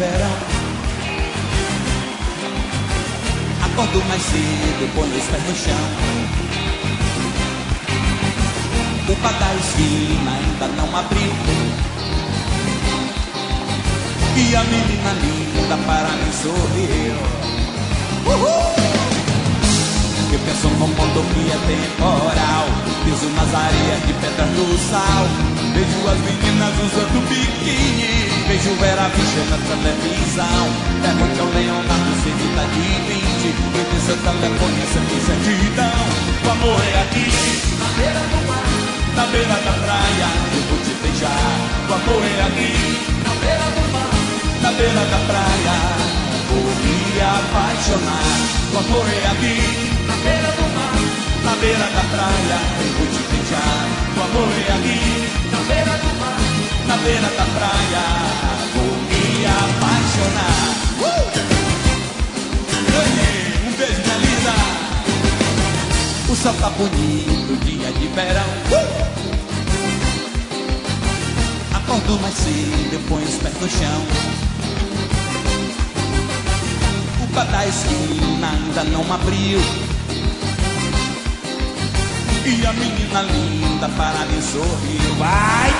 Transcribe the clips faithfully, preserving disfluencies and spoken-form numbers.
verão. Acordo mais cedo, ponho os pés no chão. O bar da esquina ainda não abriu, e a menina linda para mim sorriu. Uhul! Eu penso num mundo que é temporal, piso nas areias de pedras do sal. Vejo as meninas usando biquíni, vejo Vera Fischer na televisão. Pergunte ao Leonardo se ele tá de vinte, e tem seu telefone e essa certidão. O amor é aqui, na beira do mar, na beira da praia, eu vou te beijar. O amor é aqui, na beira do mar, na beira da praia, vou me apaixonar. O amor é aqui, na beira do mar, na beira da praia, eu vou te beijar. O amor é aqui, na beira do mar, na beira da praia, vou me apaixonar. Uh! Um beijo, minha linda. O céu tá bonito, dia de verão. Uh! Acordo mais cedo, eu ponho os pés no chão. O bar da esquina ainda não abriu, e a menina linda para mim sorriu. Vai!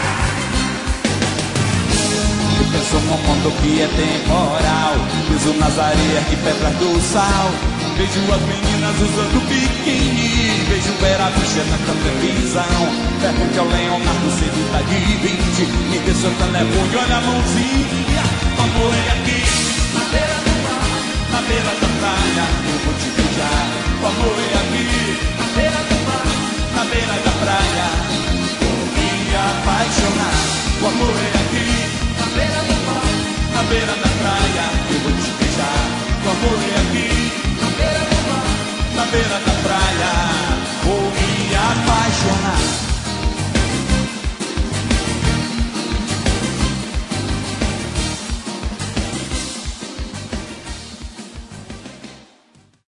Eu penso num mundo que é temporal, piso nas areias de pedras do sal. Vejo as meninas usando biquíni, vejo Vera Fischer na televisão. Pergunte ao Leonardo se ele tá de vinte, me dê seu telefone, olha a mãozinha. O amor é aqui, na beira do mar, na beira da praia, eu vou te beijar. O amor é aqui, na beira do mar, na beira da praia, vou me apaixonar. O amor é aqui, na beira do mar, na beira da